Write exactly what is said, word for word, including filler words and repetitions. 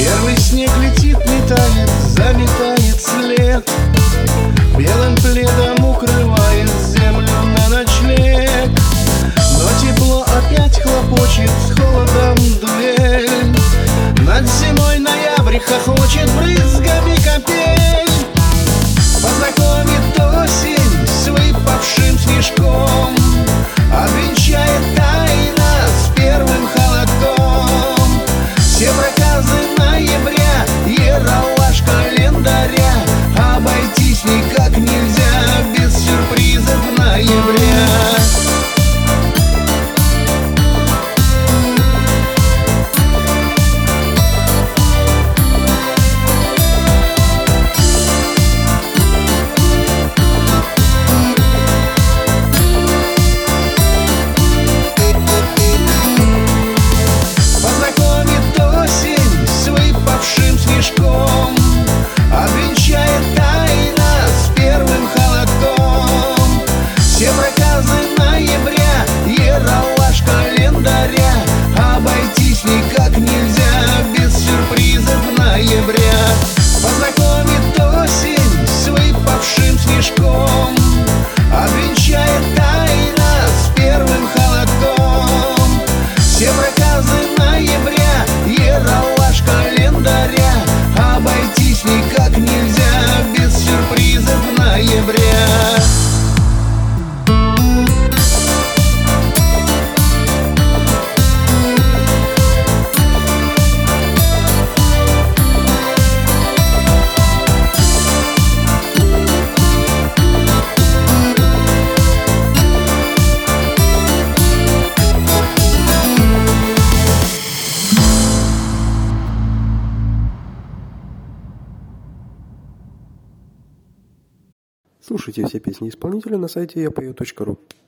Первый снег летит, метает, заметает след, белым пледом укрывает землю на ночлег. Но тепло опять хлопочет, с холодом дуэль. Над зимой ноябрь хохочет брызгами капель. Познакомит осень с выпавшим снежком, обвенчает тайна с первым холодком. Все проказы ноября, ералаш календаря, обойтись никак нельзя без сюрпризов ноября. Обвенчает тайна с первым холодком. Все проказы ноября, ералаш календаря, обойтись никак нельзя без сюрпризов ноября. Познакомит осень с выпавшим снежком, обвенчает тайна с первым холодком. Все проказы ноября, ералаш календаря, обойтись никак нельзя без сюрпризов ноября. Слушайте все песни исполнителя на сайте я пою точка ру.